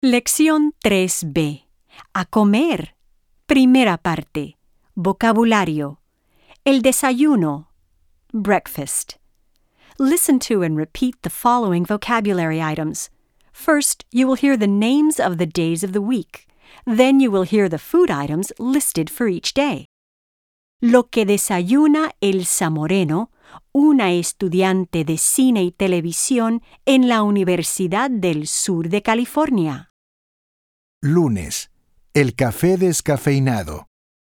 Lección 3b. A comer. Primera parte. Vocabulario. El desayuno. Breakfast. Listen to and repeat the following vocabulary items. First, you will hear the names of the days of the week. Then you will hear the food items listed for each day. Lo que desayuna Elsa Moreno, una estudiante de cine y televisión en la Universidad del Sur de California. Lunes. El café descafeinado.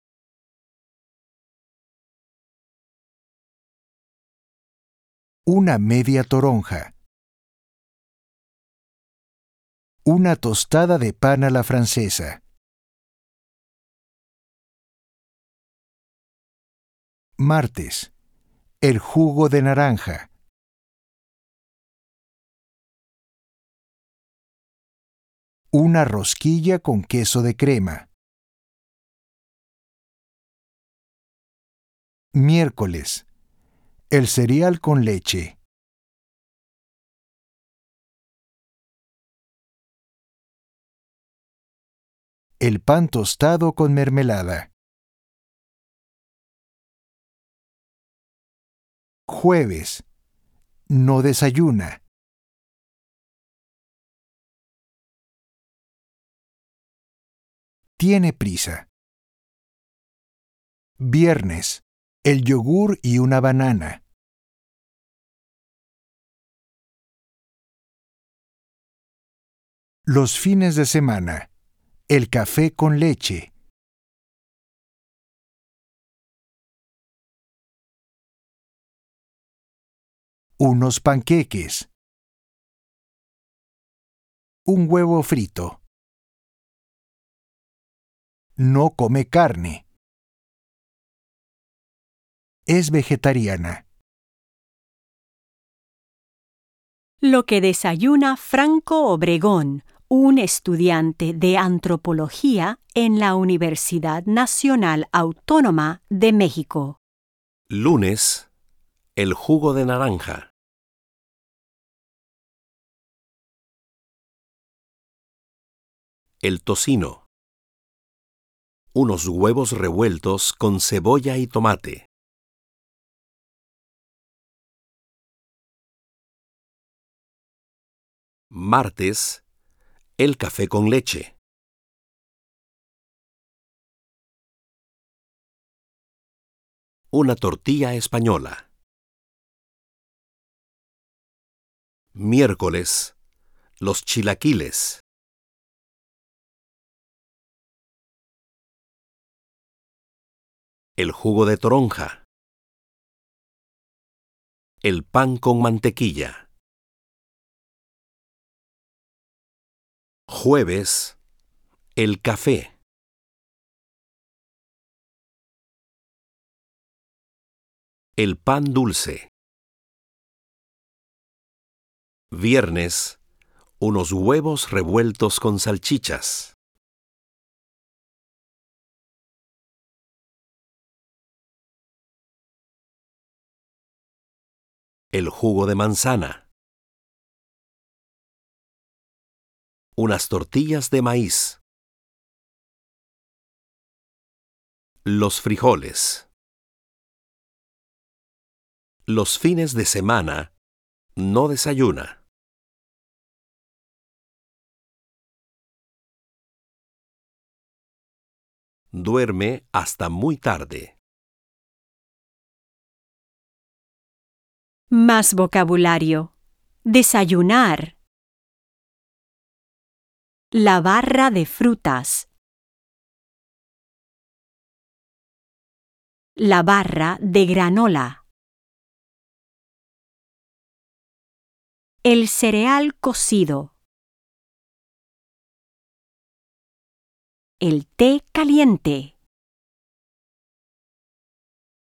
Una media toronja. Una tostada de pan a la francesa. Martes. El jugo de naranja. Una rosquilla con queso de crema. Miércoles. El cereal con leche. El pan tostado con mermelada. Jueves. No desayuna. Tiene prisa. Viernes. El yogur y una banana. Los fines de semana. El café con leche. Unos panqueques. Un huevo frito. No come carne. Es vegetariana. Lo que desayuna Franco Obregón, un estudiante de antropología en la Universidad Nacional Autónoma de México. Lunes. El jugo de naranja. El tocino. Unos huevos revueltos con cebolla y tomate. Martes. El café con leche. Una tortilla española. Miércoles. Los chilaquiles. El jugo de toronja. El pan con mantequilla. Jueves. El café. El pan dulce. Viernes. Unos huevos revueltos con salchichas. El jugo de manzana. Unas tortillas de maíz. Los frijoles. Los fines de semana no desayuna. Duerme hasta muy tarde. Más vocabulario. Desayunar. La barra de frutas. La barra de granola. El cereal cocido. El té caliente.